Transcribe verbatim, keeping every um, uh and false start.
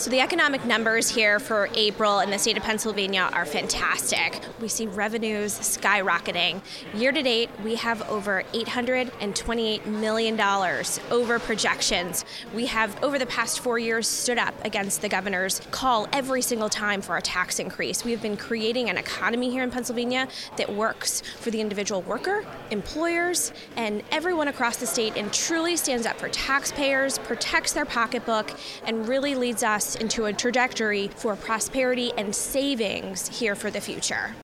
So the economic numbers here for April in the state of Pennsylvania are fantastic. We see revenues skyrocketing. Year to date, we have over eight hundred twenty-eight million dollars over projections. We have, over the past four years, stood up against the governor's call every single time for a tax increase. We have been creating an economy here in Pennsylvania that works for the individual worker, employers, and everyone across the state, and truly stands up for taxpayers, protects their pocketbook, and really leads us into a trajectory for prosperity and savings here for the future.